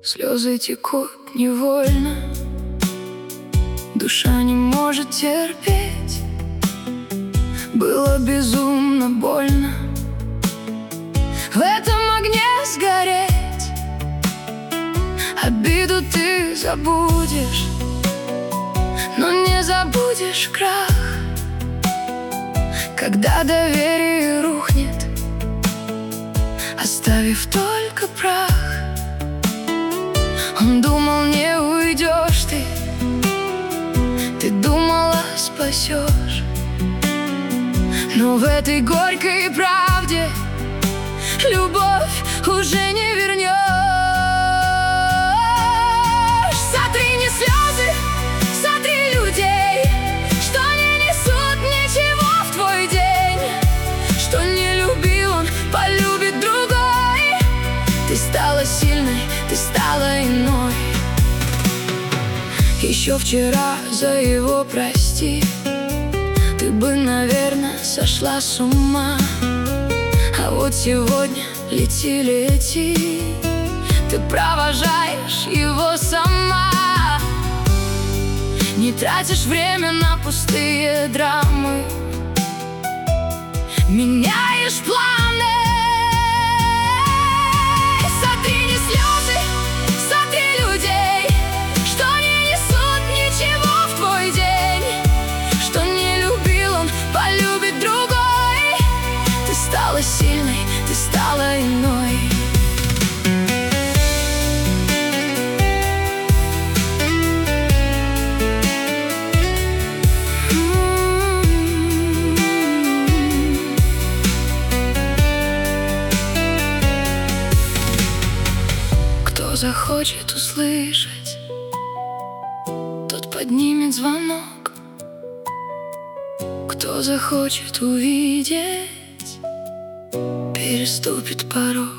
Слезы текут невольно, душа не может терпеть. Было безумно больно в этом огне сгореть. Обиду ты забудешь, но не забудешь крах, когда доверие рухнет, оставив только прах. Он думал, не уйдешь ты думала, спасешь. Но в этой горькой правде любовь уже не вернешь. Сотри не слезы, сотри людей, что не несут ничего в твой день. Что не любил он, полюбит другой. Ты стала сильной, ты стала иной. Еще вчера за его прости ты бы, наверное, сошла с ума. А вот сегодня лети, лети, ты провожаешь его сама. Не тратишь время на пустые драмы, меняешь планы. Сотри не слезы, сотри людей, что не несут ничего в твой день. Что не любил он, полюбит другой. Ты стала сильной, ты стала иной. Кто захочет услышать, тот поднимет звонок. Кто захочет увидеть, переступит порог.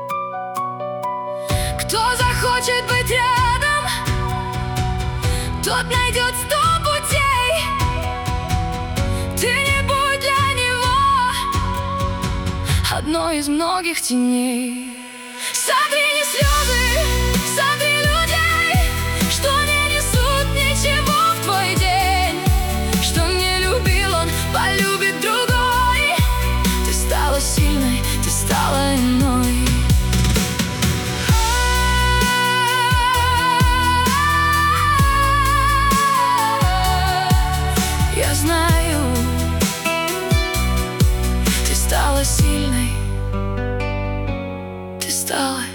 Кто захочет быть рядом, тот найдет 100 путей. Ты не будь для него одной из многих теней. Сотри не слезы, сотри людей, что не несут ничего в твой день. Что не любил он, полюбит другой. Ты стала сильной, ты стала иной. Я знаю, ты стала сильной, ты стала